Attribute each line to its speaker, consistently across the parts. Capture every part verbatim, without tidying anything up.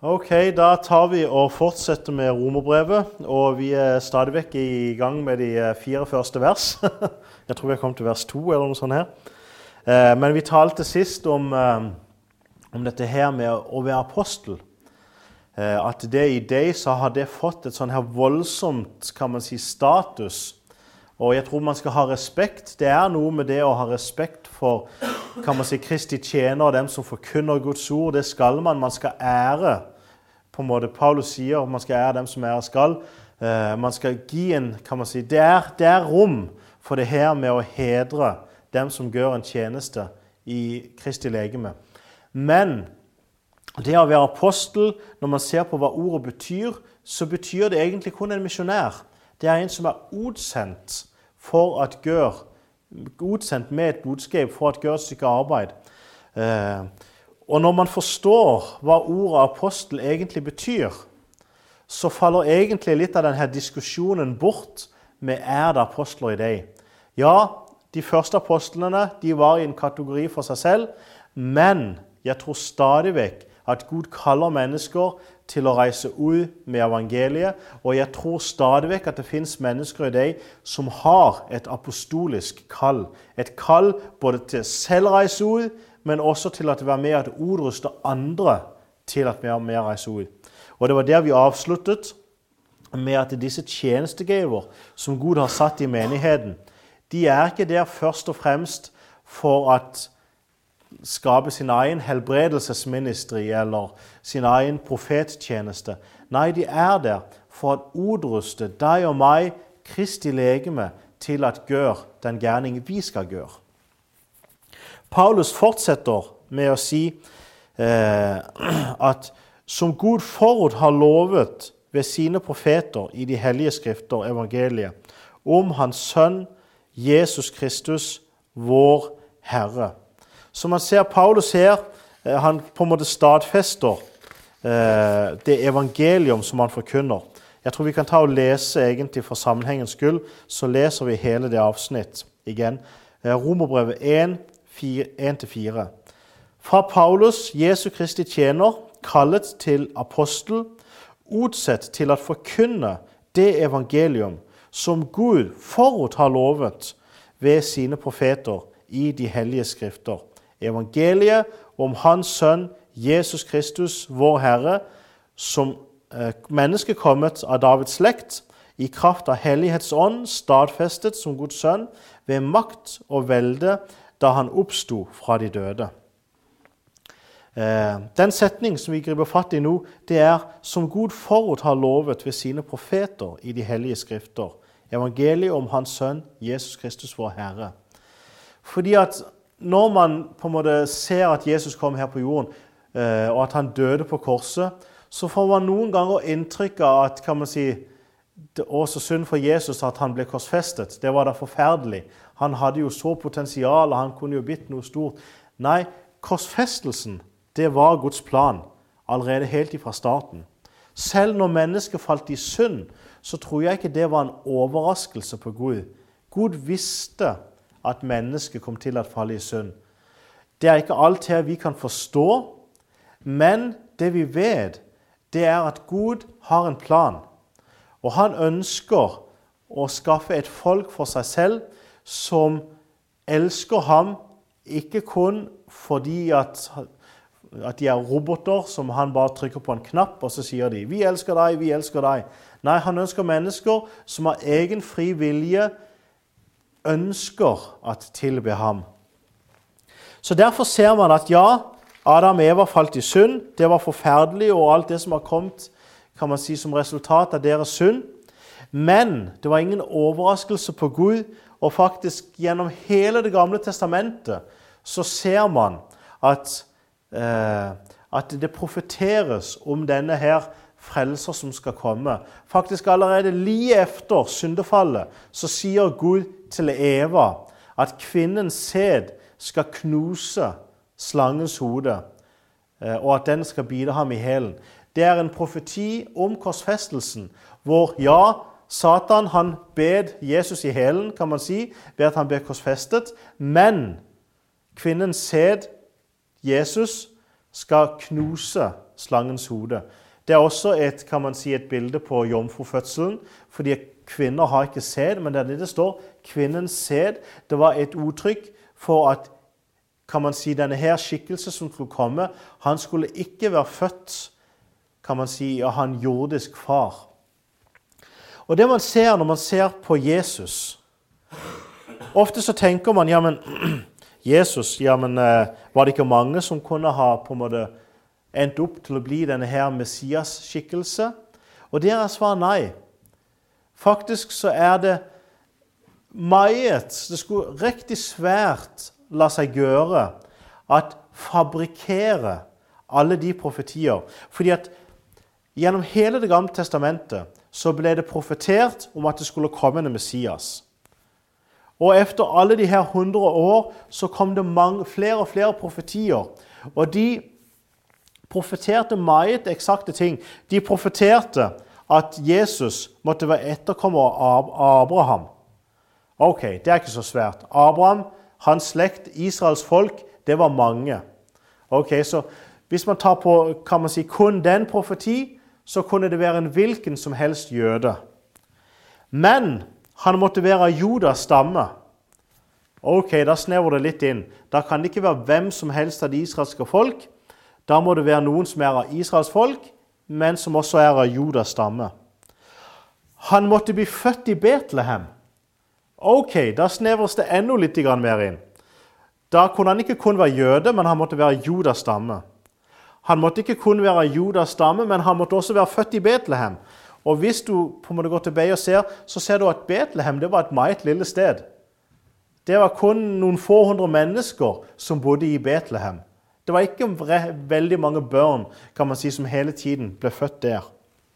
Speaker 1: Ok, da tar vi og fortsetter med Romerbrevet, og vi er stadig vekk i gang med de fire første vers. Jeg tror vi har kommet til vers to eller noe sånt her. Men vi talte sist om, om dette her med å være apostel. At det i deg så har det fått et sånn her voldsomt, kan man si, status. Og jeg tror man skal ha respekt. Det er noe med det å ha respekt for, kan man si, Kristi tjener og dem som forkynner Guds ord. Det skal man. Man skal ære, på en måte Paulus sier, man skal ære dem som ære skal. Uh, man skal gi en, kan man si, det er, det er rom for det her med å hedre dem som gjør en tjeneste i Kristi legeme. Men det å være apostel, når man ser på hva ordet betyr, så betyr det egentlig kun en misjonær. Det er en som er utsendt for at gjør, utsendt med et budskap for at gjøre et stykke arbeid. Uh, Og når man forstår hva ordet apostel egentlig betyr, så faller egentlig litt av denne diskusjonen bort med er det apostler i deg. Ja, de første apostlene de var i en kategori for seg selv, men jeg tror stadig vekk at Gud kaller mennesker til å reise ut med evangeliet, og jeg tror stadig vekk at det finnes mennesker i deg som har et apostolisk kall. Et kall både til selv reise ut, men også til at være med at utruste andre til at vi er med å reise ut. Og det var der vi avsluttet med at disse tjenestegaver som Gud har satt i menigheten, de er ikke der først og fremst for at skape sin egen helbredelsesministeri eller sin egen profettjeneste. Nei, de er der for å utruste deg og meg, Kristi legeme, til at gjøre den gjerning vi skal gjøre. Paulus fortsetter med å si eh, at som Gud forut har lovet ved sine profeter i de hellige skrifter, evangeliet, om hans sønn, Jesus Kristus, vår Herre. Så man ser Paulus her, eh, han på en måte stadfester eh, det evangelium som han forkynner. Jeg tror vi kan ta og lese egentlig for sammenhengens skyld, så leser vi hele det avsnitt igjen. Eh, Romerbrevet en, en til fire. Fra Paulus, Jesu Kristi tjener, kallet til apostel, utsett til at forkynne det evangelium som Gud forut har lovet ved sine profeter i de hellige skrifter. Evangeliet om hans sønn, Jesus Kristus, vår Herre, som eh, menneske kommet av Davids slekt, i kraft av hellighetsånd, stadfestet som Guds sønn, ved makt og velde, da han oppstod fra de døde. Eh, den setning som vi griper fatt i nå, det er som Gud forut har lovet ved sine profeter i de hellige skrifter. Evangeliet om hans sønn, Jesus Kristus, vår Herre. Fordi at når man på en måte ser at Jesus kom her på jorden, eh, og at han døde på korset, så får man noen ganger inntrykk av at, kan man si, det var så synd for Jesus at han ble korsfestet. Det var da forferdelig. Han hadde jo så potensial, og han kunne jo blitt noe stort. Nei, korsfestelsen, det var Guds plan, allerede helt fra starten. Selv når mennesket falt i synd, så tror jeg ikke det var en overraskelse på Gud. Gud visste at mennesket kom til å falle i synd. Det er ikke alt her vi kan forstå, men det vi vet, det er at Gud har en plan. Og han ønsker å skaffe et folk for seg selv som elsker ham, ikke kun fordi at, at de er roboter som han bare trykker på en knapp, og så sier de, vi elsker deg, vi elsker deg. Nei, han ønsker mennesker som av egen fri vilje ønsker at tilbe ham. Så derfor ser man at ja, Adam og Eva falt i synd, det var forferdelig, og alt det som har kommet, kan man si, som resultat av deres synd. Men det var ingen overraskelse på Gud, og faktisk gjennom hele det gamle testamentet så ser man at, eh, at det profeteres om denne her frelser som skal komme. Faktisk allerede like efter syndefallet så sier Gud til Eva at kvinnens sæd skal knuse slangens hode, eh, og at den skal bite ham i hælen. Det er en profeti om korsfestelsen, hvor ja, Satan han bed Jesus i hælen, kan man si, ved at han ble korsfestet, men kvinnens sæd, Jesus, skal knuse slangens hode. Det er også et, kan man si, et bilde på jomfrufødselen, fordi kvinner har ikke sæd, men det er det det står, kvinnens sæd. Det var et uttrykk for at, kan man si, denne her skikkelse som skulle komme, han skulle ikke være født, kan man si, av han jordisk far. Og det man ser når man ser på Jesus, ofte så tenker man, ja, men Jesus, ja, men var det ikke mange som kunne ha på en måte endt opp til å bli denne her Messias-skikkelse? Og det er svar nei. Faktisk så er det meget, det skulle riktig svært la seg gjøre at fabrikkere alle de profetier. Fordi at gjennom hele det gamle testamentet så ble det profetert om at det skulle komme en Messias. Og efter alle de her hundre år så kom det mange, flere og flere profetier. Og de profeterte meget eksakte ting. De profeterte at Jesus måtte være etterkommer av Abraham. Ok, det er ikke så svært. Abraham, hans slekt, Israels folk, det var mange. Ok, så hvis man tar på, kan man si, kun den profeti, så kunne det være en hvilken som helst jøde. Men han måtte være av Judas stamme. Ok, da snever det litt inn. Da kan det ikke være hvem som helst av de israelske folk. Da må det være noen som er av Israels folk, men som også er av Judas stamme. Han måtte bli født i Betlehem. Ok, da snevres det enda litt mer inn. Da kunne han ikke kun være jøde, men han måtte være Judas stamme. Han måtte ikke kun være Judas stamme, men han måtte også være født i Betlehem. Og hvis du på en måte går tilbake og ser, så ser du at Betlehem det var et meget lille sted. Det var kun noen få hundre mennesker som bodde i Betlehem. Det var ikke veldig mange børn, kan man si, som hele tiden ble født der.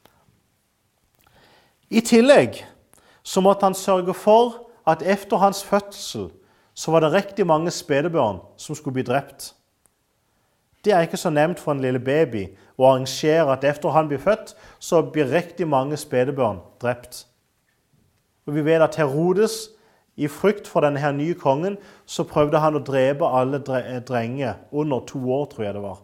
Speaker 1: I tillegg så måtte han sørge for at efter hans fødsel så var det riktig mange spedebørn som skulle bli drept. Det er ikke så nemt for en lille baby å arrangere at efter han blir født, så blir riktig mange spedebørn drept. Og vi vet at Herodes, i frykt for denne her nye kongen, så prøvde han å drepe alle drenger under to år, tror jeg det var.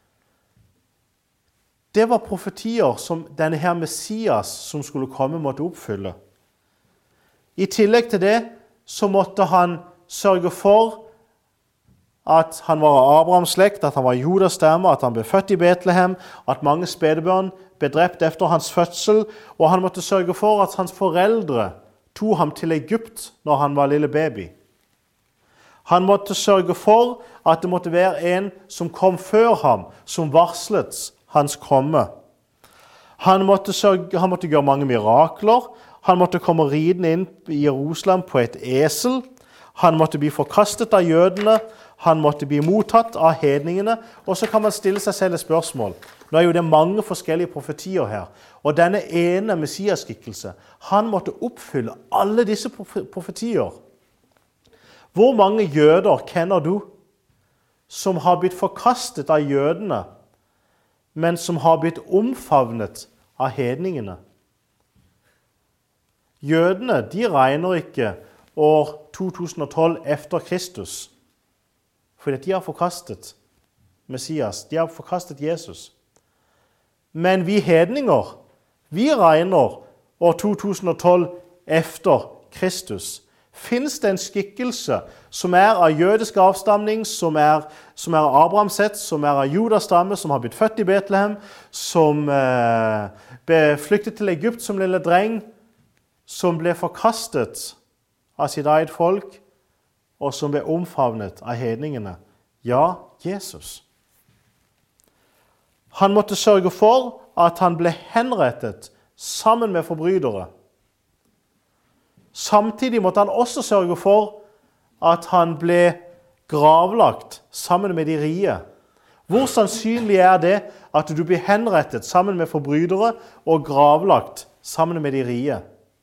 Speaker 1: Det var profetier som denne her Messias som skulle komme måtte oppfylle. I tillegg til det så måtte han sørge for at han var av Abrahams slekt, at han var Judas stamme, at han ble født i Betlehem, at mange spedebørn ble drept efter hans fødsel, og han måtte sørge for at hans foreldre tog ham til Egypt når han var lille baby. Han måtte sørge for at det måtte være en som kom før ham, som varslet hans komme. Han måtte, sørge, han måtte gjøre mange mirakler. Han måtte komme ridende inn i Jerusalem på et esel. Han måtte bli forkastet av jødene. Han måtte bli mottatt av hedningene. Og så kan man stille seg selv et spørsmål. Nå er jo det mange forskjellige profetier her. Og denne ene messiaskikkelse, han måtte oppfylle alle disse profetier. Hvor mange jøder kjenner du som har blitt forkastet av jødene, men som har blitt omfavnet av hedningene? Jødene, de regner ikke år to tusen og tolv efter Kristus, fordi de har forkastet Messias, de har forkastet Jesus. Men vi hedninger, vi regner år to tusen og tolv efter Kristus. Finnes det en skikkelse som er av jødisk avstamning, som er, som er av Abrahams ett, som er av Judas stamme, som har blitt født i Betlehem, som eh, ble flyktet til Egypt som lille dreng, som ble forkastet av sitt eget folk, og som ble omfavnet av hedningene? Ja, Jesus. Han måtte sørge for at han ble henrettet sammen med forbrytere. Samtidig måtte han også sørge for at han ble gravlagt sammen med de rige. Hvor sannsynlig er det at du blir henrettet sammen med forbrytere og gravlagt sammen med de rige?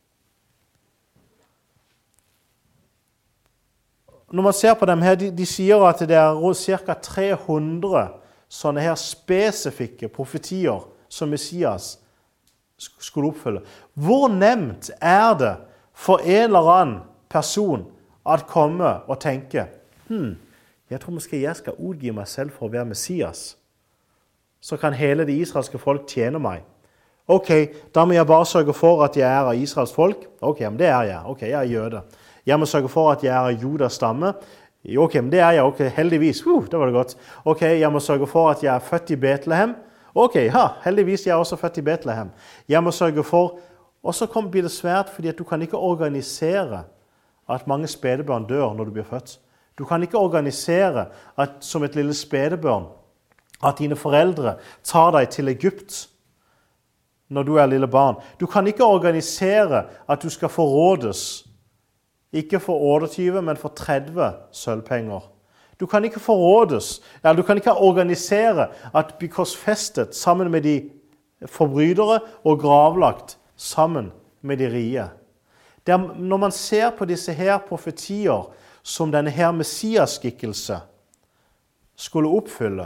Speaker 1: Når man ser på dem her, de, de sier at det er ca. tre hundre sånne her spesifikke profetier som Messias skulle oppfylle. Hvor nemt er det for en eller annen person at komme og tenke, hm, jeg tror måske jeg skal utgi meg selv for å være Messias. så kan hele det israelske folk tjene meg. Ok, da må jeg bare sørge for at jeg er av Israels folk. Ok, men det er jeg. Ok, jeg er jøde. Jeg må sørge for at jeg er av Judas stamme. Ok, men det er jeg. Ok, heldigvis. Uh, det var det godt. Ok, jeg må sørge for at jeg er født i Betlehem. Ok, ja, heldigvis jeg er også født i Betlehem. Jeg må sørge for... Og så blir det svært, fordi at du kan ikke organisere at mange spedebørn dør når du blir født. Du kan ikke organisere at som et lille spedebørn, at dine foreldre tar deg til Egypt når du er lille barn. Du kan ikke organisere at du skal forrådes, ikke for otteogtyve, men for tretti sølvpenger. Du kan ikke forrådes, eller du kan ikke organisere at bli korsfestet sammen med de forbrytere og gravlagt sammen med de rige. Det er, når man ser på disse her profetier som denne her messiaskikkelse skulle oppfylle,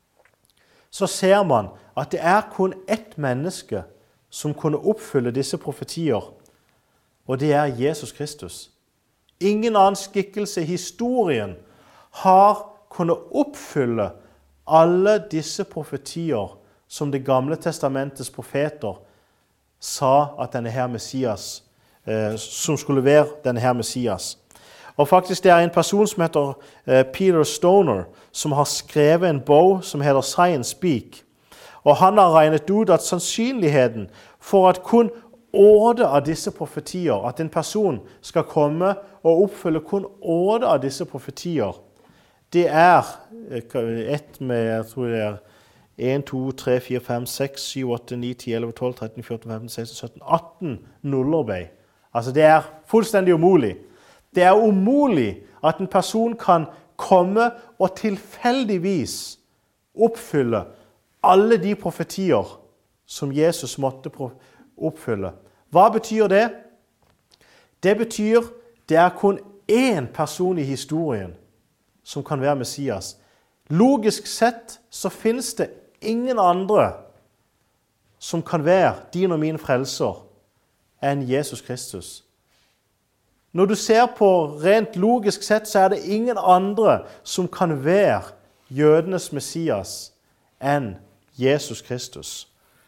Speaker 1: så ser man at det er kun ett menneske som kunne oppfylle disse profetier, og det er Jesus Kristus. Ingen annen skikkelse i historien har kunnet oppfylle alle disse profetier som det gamle testamentets profeter sa at denne her Messias, eh, som skulle være denne her Messias. Og faktisk det er en person som heter eh, Peter Stoner, som har skrevet en bok som heter Science Speak. Og han har regnet ut at sannsynligheten for at kun åtte av disse profetier, at en person skal komme og oppfylle kun åtte av disse profetier, det er ett med, jeg tror det er en, to, tre, fire, fem, seks, syv, åtte, ni, ti, elleve, tolv, tretten, fjorten, femten, seksten, sytten, atten nullerbeid. Altså det er fullstendig umulig. Det er umulig at en person kan komme og tilfeldigvis oppfylle alle de profetier som Jesus måtte oppfylle. Hva betyr det? Det betyr det er kun én person i historien som kan være Messias. Logisk sett så finnes det ingen andre som kan være din og min frelser enn Jesus Kristus. Når du ser på rent logisk sett, så er det ingen andre som kan være jødenes Messias enn Jesus Kristus.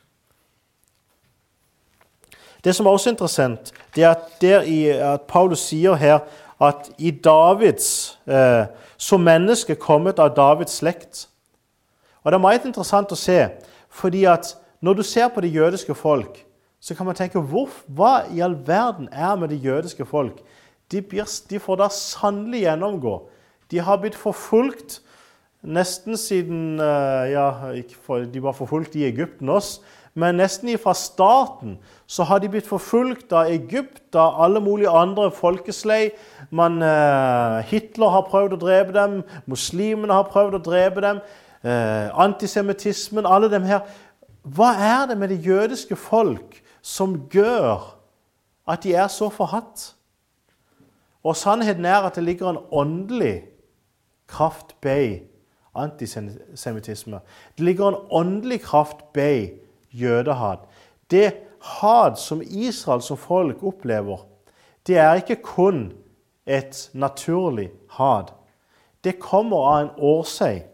Speaker 1: Det som er også interessant, det er at, der i, at Paulus sier her at i Davids, eh, som menneske kommet av Davids slekt. Og det er meget interessant å se, fordi at når du ser på det jødiske folk, så kan man tenke, hvor, hva i all verden er med det jødiske folk? De, blir, de får da sannelig gjennomgå. De har blitt forfulgt nesten siden, ja, ikke for, de var forfulgt i Egypten også, men nesten fra starten så har de blitt forfulgt av Egypt, av alle mulige andre folkeslag. Man, eh, Hitler har prøvd å drepe dem, muslimene har prøvd å drepe dem, eh, antisemitismen, alle dem her. Hva er det med det jødiske folk som gjør at de er så forhatt? Og sannheten er at det ligger en åndelig kraft bak antisemittisme. Det ligger en åndelig kraft bak jødehat. Det hat som Israel som folk opplever, det er ikke kun et naturlig hat. Det kommer av en årsak.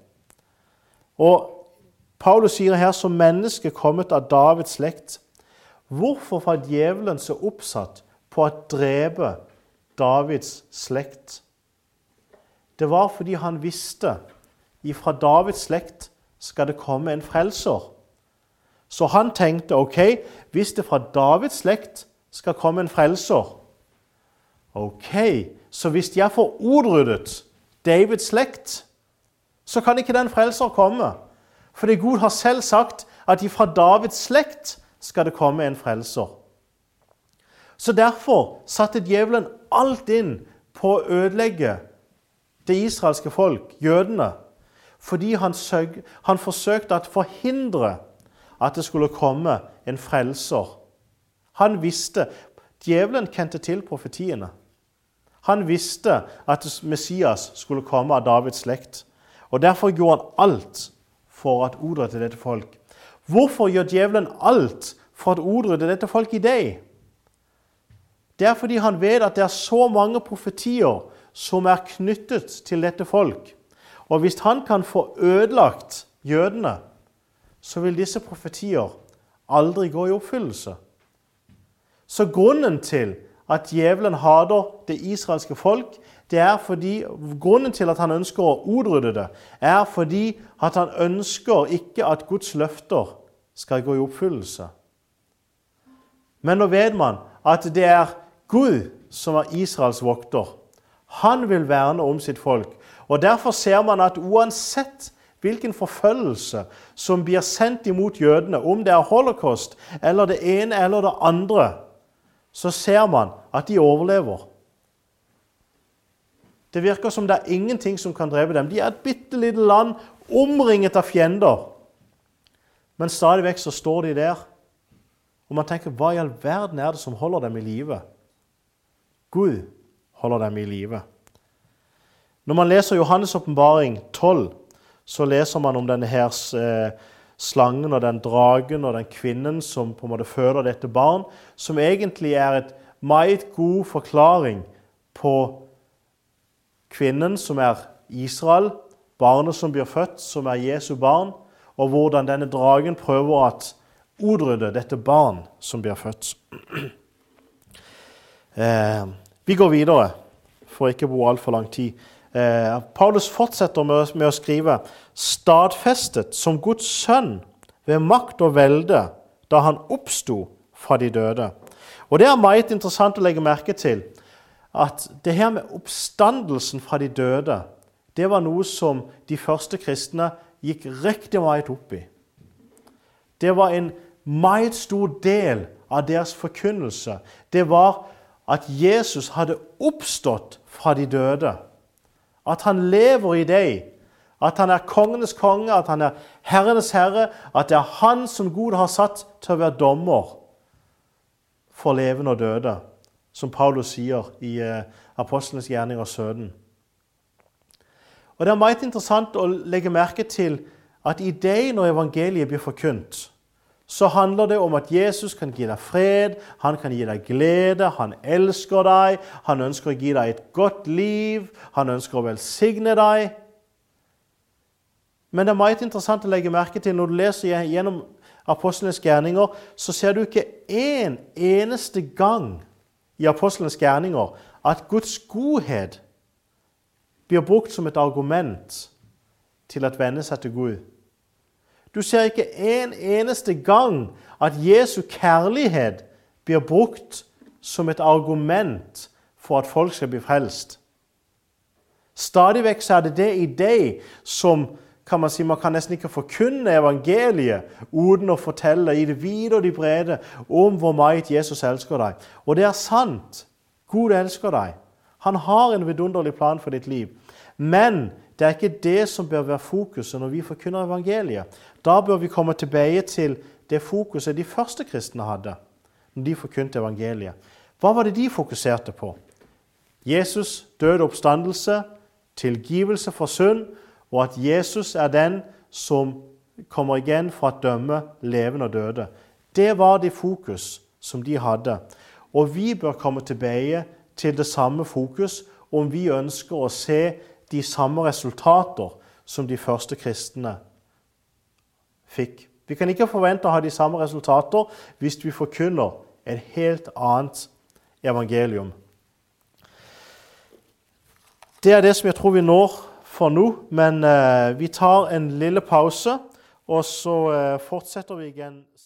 Speaker 1: Og Paulus sier her som menneske kommet av Davids slekt. Hvorfor var djevelen så oppsatt på å drepe Davids slekt? Det var fordi han visste ifra Davids slekt skal det komme en frelser. Så han tenkte, ok, hvis det fra Davids slekt skal komme en frelser, ok, så hvis jeg får utryddet Davids slekt, så kan ikke den frelser komme. Fordi Gud har selv sagt at fra Davids slekt skal det komme en frelser. Så derfor satte djevelen alt inn på å ødelegge det israelske folk, jødene, fordi han, søg, han forsøkte å forhindre at det skulle komme en frelser. Han visste, djevelen kjente til profetiene. Han visste at Messias skulle komme av Davids slekt. Og derfor gjorde han alt for å utrydde dette folk. Hvorfor gjør djevelen alt for å utrydde dette folk i dag? Det er fordi han vet at det er så mange profetier som er knyttet til dette folk. Og hvis han kan få ødelagt jødene, så vil disse profetier aldri gå i oppfyllelse. Så grunnen til at djevelen hater det israelske folk, det er fordi, grunnen til at han ønsker å utrydde det, er fordi at han ønsker ikke at Guds løfter skal gå i oppfyllelse. Men nå vet man at det er Gud som er Israels vokter. Han vil verne om sitt folk. Og derfor ser man at uansett hvilken forfølgelse som blir sendt imot jødene, om det er holocaust eller det ene eller det andre, så ser man at de overlever. Det virker som det er ingenting som kan drepe dem. De er et bittelite land omringet av fiender. Men stadig vekk så står de der, og man tenker, hva i all verden er det som holder dem i live? Gud holder dem i live. Når man leser Johannes åpenbaring tolv, så leser man om denne her eh, slangen og den dragen og den kvinnen som på en måte føder dette barn, som egentlig er et meget god forklaring på kvinnen som er Israel, barnet som blir født, som er Jesu barn, og hvordan denne dragen prøver at utrydde dette barn som blir født. Eh, vi går videre, for ikke å bo alt for lang tid. Eh, Paulus fortsetter med, med å skrive stadfestet som Guds sønn ved makt og velde da han oppstod fra de døde. Og det er meget interessant å legge merke til at det her med oppstandelsen fra de døde, det var noe som de første kristne gikk riktig meget opp i. Det var en meget stor del av deres forkynnelse. Det var at Jesus hadde oppstått fra de døde. At han lever i deg. At han er kongenes konge, at han er herrenes herre, at det er han som Gud har satt til å være dommer for levende og døde, som Paulus sier i eh, Apostlenes gjerninger sytten. Og det er meget interessant å legge merke til at i deg, når evangeliet blir forkynt, så handler det om at Jesus kan gi deg fred, han kan gi deg glede, han elsker deg, han ønsker å gi deg et godt liv, han ønsker å velsigne deg. Men det er meget interessant å legge merke til, når du leser gjennom Apostlenes gjerninger, så ser du ikke en eneste gang i Apostlenes gjerninger at Guds godhet blir brukt som et argument til å vende seg til Gud. Du ser ikke en eneste gang at Jesu kjærlighet blir brukt som et argument for at folk skal bli frelst. Stadig vekk så er det det i deg som, kan man si, man kan nesten ikke forkynne evangeliet uten å fortelle i det vide og de brede om hvor meget Jesus elsker deg. Og det er sant. Gud elsker deg. Han har en vidunderlig plan for ditt liv. Men det er ikke det som bør være fokuset når vi forkynner evangeliet. Da bør vi komme tilbake til det fokuset de første kristne hadde når de forkynte evangeliet. Hva var det de fokuserte på? Jesus døde oppstandelse, tilgivelse for synd, og at Jesus er den som kommer igjen for å dømme levende og døde. Det var det fokus som de hadde. Og vi bør komme tilbake til det samme fokus om vi ønsker å se de samme resultater som de første kristne fikk. Vi kan ikke forvente å ha de samme resultater hvis vi forkynner et helt annet evangelium. Det er det som jeg tror vi når for nå, men eh, vi tar en lille pause, og så eh, fortsetter vi igjen.